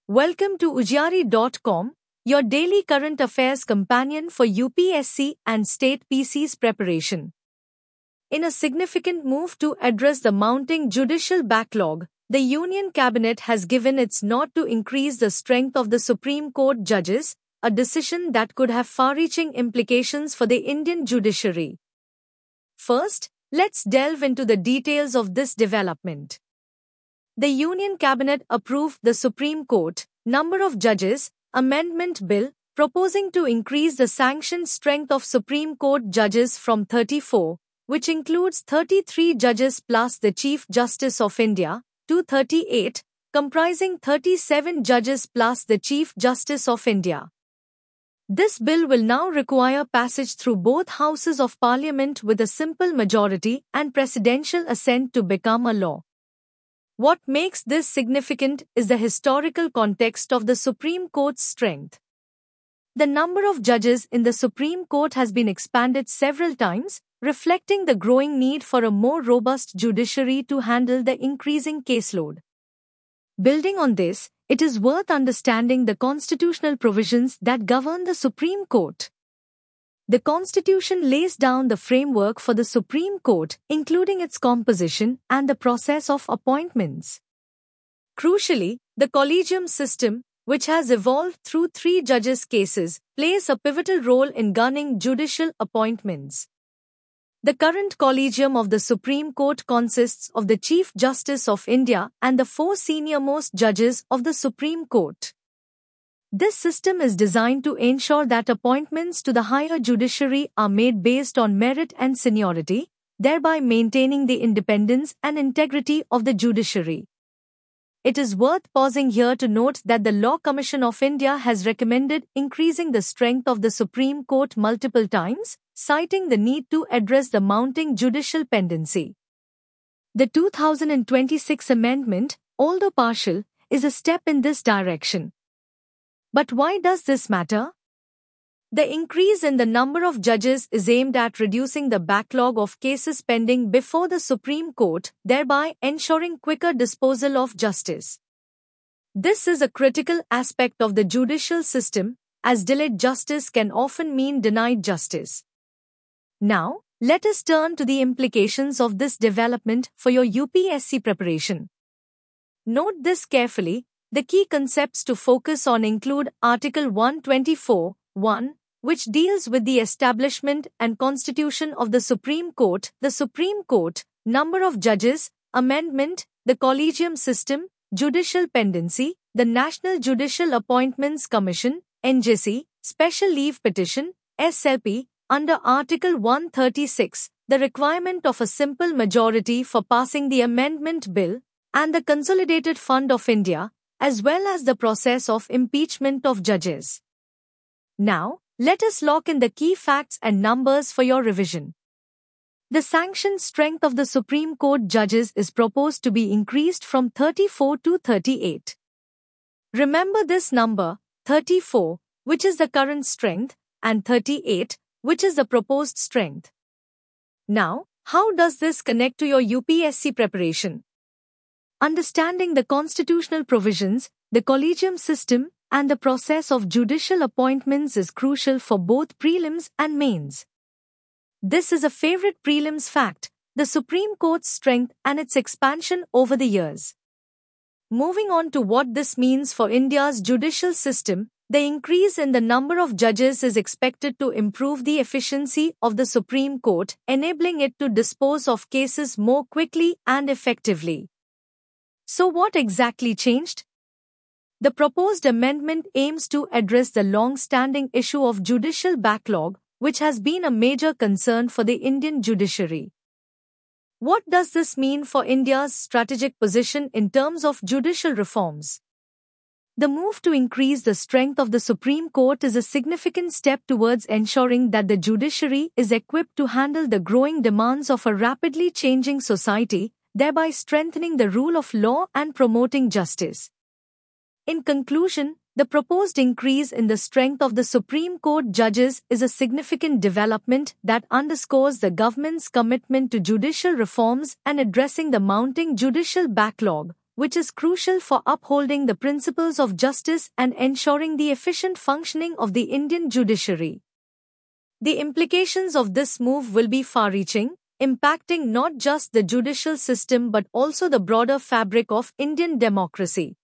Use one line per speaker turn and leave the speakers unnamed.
Welcome to Ujjari.com, your daily current affairs companion for UPSC and state PC's preparation. In a significant move to address the mounting judicial backlog, the Union Cabinet has given its nod to increase the strength of the Supreme Court judges, a decision that could have far-reaching implications for the Indian judiciary. First, let's delve into the details of this development. The Union Cabinet approved the Supreme Court number of judges amendment bill proposing to increase the sanctioned strength of Supreme Court judges from 34, which includes 33 judges plus the Chief Justice of India, to 38, comprising 37 judges plus the Chief Justice of India. This bill will now require passage through both houses of Parliament with a simple majority and presidential assent to become a law. What makes this significant is the historical context of the Supreme Court's strength. The number of judges in the Supreme Court has been expanded several times, reflecting the growing need for a more robust judiciary to handle the increasing caseload. Building on this, it is worth understanding the constitutional provisions that govern the Supreme Court. The Constitution lays down the framework for the Supreme Court, including its composition and the process of appointments. Crucially, the collegium system, which has evolved through three judges' cases, plays a pivotal role in governing judicial appointments. The current collegium of the Supreme Court consists of the Chief Justice of India and the four senior-most judges of the Supreme Court. This system is designed to ensure that appointments to the higher judiciary are made based on merit and seniority, thereby maintaining the independence and integrity of the judiciary. It is worth pausing here to note that the Law Commission of India has recommended increasing the strength of the Supreme Court multiple times, citing the need to address the mounting judicial pendency. The 2026 amendment, although partial, is a step in this direction. But why does this matter? The increase in the number of judges is aimed at reducing the backlog of cases pending before the Supreme Court, thereby ensuring quicker disposal of justice. This is a critical aspect of the judicial system, as delayed justice can often mean denied justice. Now, let us turn to the implications of this development for your UPSC preparation. Note this carefully. The key concepts to focus on include Article 124(1), which deals with the establishment and constitution of the Supreme Court, the Supreme Court, number of judges, amendment, the collegium system, judicial pendency, the National Judicial Appointments Commission, NJC, special leave petition, SLP, under Article 136, the requirement of a simple majority for passing the amendment bill, and the Consolidated Fund of India, as well as the process of impeachment of judges. Now, let us lock in the key facts and numbers for your revision. The sanctioned strength of the Supreme Court judges is proposed to be increased from 34 to 38. Remember this number, 34, which is the current strength, and 38, which is the proposed strength. Now, how does this connect to your UPSC preparation? Understanding the constitutional provisions, the collegium system, and the process of judicial appointments is crucial for both prelims and mains. This is a favorite prelims fact, the Supreme Court's strength and its expansion over the years. Moving on to what this means for India's judicial system, the increase in the number of judges is expected to improve the efficiency of the Supreme Court, enabling it to dispose of cases more quickly and effectively. So what exactly changed? The proposed amendment aims to address the long-standing issue of judicial backlog, which has been a major concern for the Indian judiciary. What does this mean for India's strategic position in terms of judicial reforms? The move to increase the strength of the Supreme Court is a significant step towards ensuring that the judiciary is equipped to handle the growing demands of a rapidly changing society, thereby strengthening the rule of law and promoting justice. In conclusion, the proposed increase in the strength of the Supreme Court judges is a significant development that underscores the government's commitment to judicial reforms and addressing the mounting judicial backlog, which is crucial for upholding the principles of justice and ensuring the efficient functioning of the Indian judiciary. The implications of this move will be far-reaching, impacting not just the judicial system but also the broader fabric of Indian democracy.